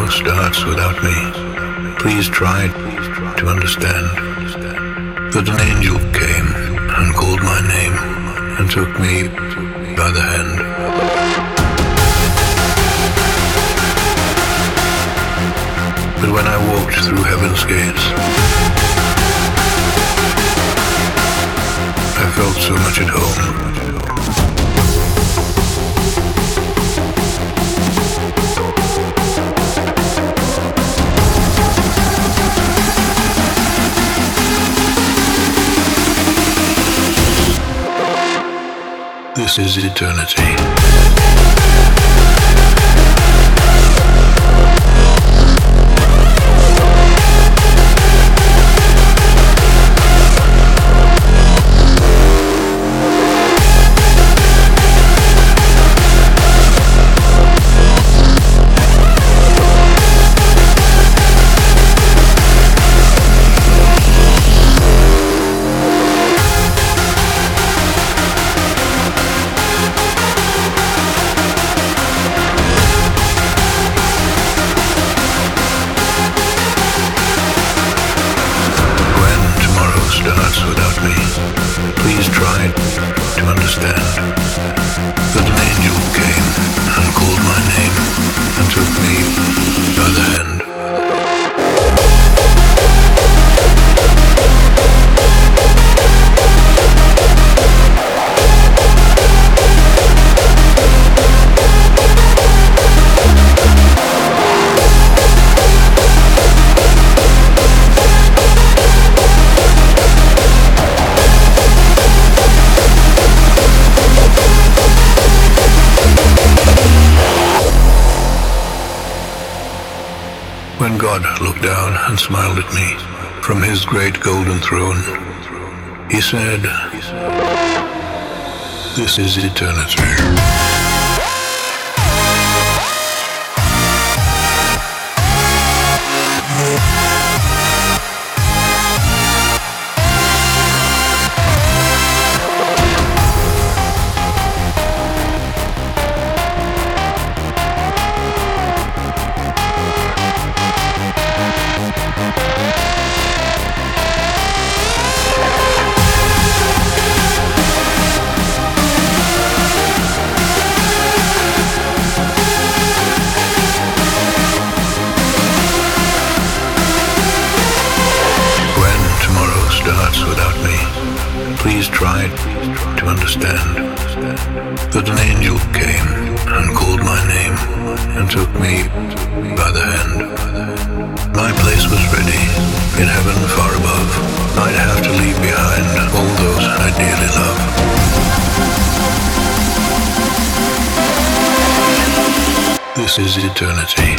starts without me, please try to understand that an angel came and called my name and took me by the hand. But when I walked through heaven's gates, I felt so much at home. This is eternity. Starts without me, please try to understand that an angel came and called my name and took me by the hand. When God looked down and smiled at me from his great golden throne, he said, "This is eternity." Starts without me, please try to understand that an angel came and called my name and took me by the hand. My place was ready in heaven far above. I'd have to leave behind all those I dearly love. This is eternity.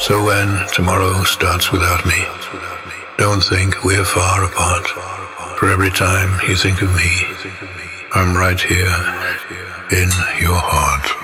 So when tomorrow starts without me, don't think we're far apart. For every time you think of me, I'm right here in your heart.